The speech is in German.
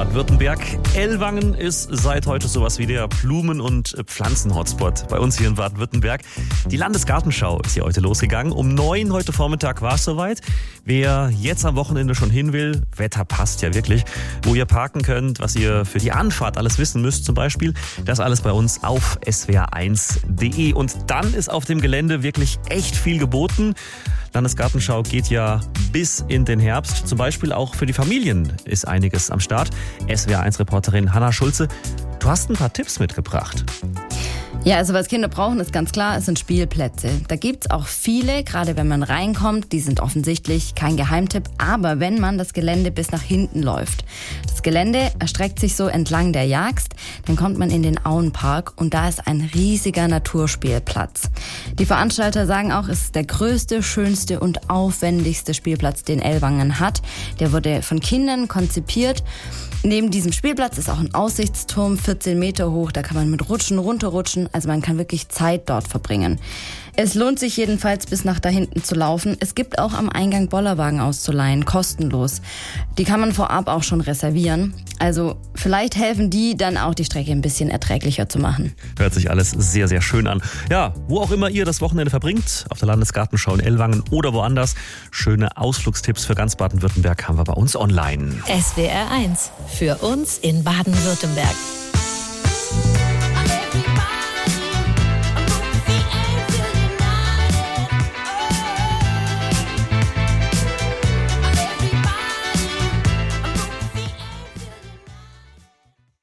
Baden-Württemberg. Ellwangen ist seit heute sowas wie der Blumen- und Pflanzen-Hotspot bei uns hier in Baden-Württemberg. Die Landesgartenschau ist hier heute losgegangen. Um 9 heute Vormittag war es soweit. Wer jetzt am Wochenende schon hin will, Wetter passt ja wirklich, wo ihr parken könnt, was ihr für die Anfahrt alles wissen müsst zum Beispiel, das alles bei uns auf swr1.de. Und dann ist auf dem Gelände wirklich echt viel geboten. Landesgartenschau geht ja bis in den Herbst. Zum Beispiel auch für die Familien ist einiges am Start. SWR1-Reporterin Hanna Schulze, du hast ein paar Tipps mitgebracht. Ja, also was Kinder brauchen, ist ganz klar, es sind Spielplätze. Da gibt's auch viele, gerade wenn man reinkommt, die sind offensichtlich kein Geheimtipp, aber wenn man das Gelände bis nach hinten läuft. Das Gelände erstreckt sich so entlang der Jagst, dann kommt man in den Auenpark und da ist ein riesiger Naturspielplatz. Die Veranstalter sagen auch, es ist der größte, schönste und aufwendigste Spielplatz, den Ellwangen hat. Der wurde von Kindern konzipiert. Neben diesem Spielplatz ist auch ein Aussichtsturm, 14 Meter hoch, da kann man mit Rutschen runterrutschen, also man kann wirklich Zeit dort verbringen. Es lohnt sich jedenfalls, bis nach da hinten zu laufen. Es gibt auch am Eingang Bollerwagen auszuleihen, kostenlos. Die kann man vorab auch schon reservieren. Also vielleicht helfen die dann auch, die Strecke ein bisschen erträglicher zu machen. Hört sich alles sehr, sehr schön an. Ja, wo auch immer ihr das Wochenende verbringt, auf der Landesgartenschau in Ellwangen oder woanders, schöne Ausflugstipps für ganz Baden-Württemberg haben wir bei uns online. SWR1, für uns in Baden-Württemberg.